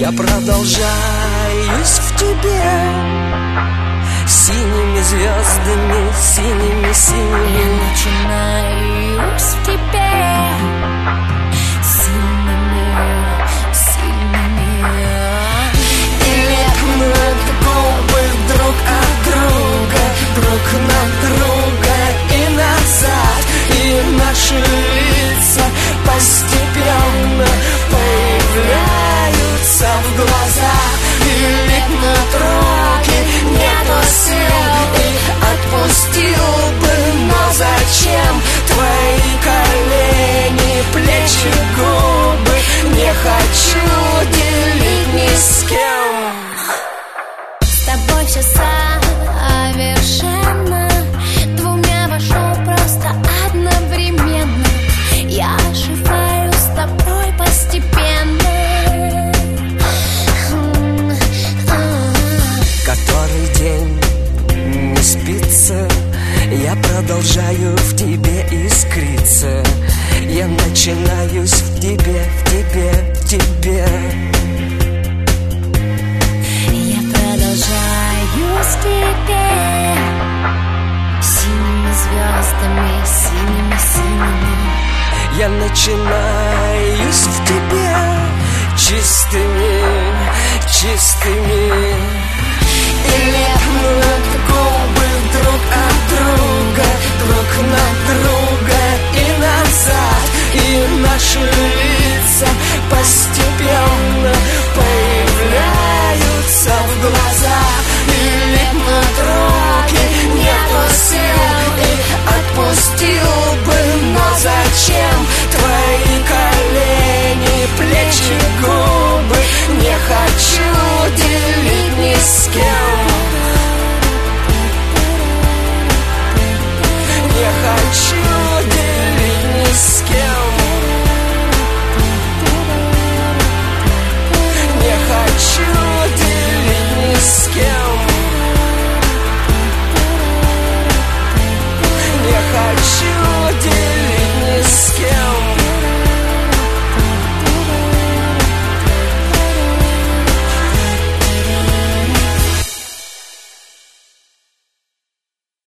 Я продолжаюсь в тебе синими звездами, синими. Я начинаюсь в тебе сильными. И лепнут губы друг от друга, друг на друга и назад. И наши лица постепенно появляются в глазах. И липнут руки, нету сил, и отпустил бы, но зачем? Твои колени, плечи, губы не хочу делить ни с кем. С тобой все совершенно, двумя вошел просто одновременно. Я оживаю с тобой постепенно. Который день не спится, я продолжаю в тебе искриться. Я начинаюсь в тебе, в тебе, в тебе. Я продолжаюсь в тебе синими звездами, синими. Я начинаюсь в тебе чистыми. И лепнут губы друг от друга, друг на друга и назад. И наши лица постепенно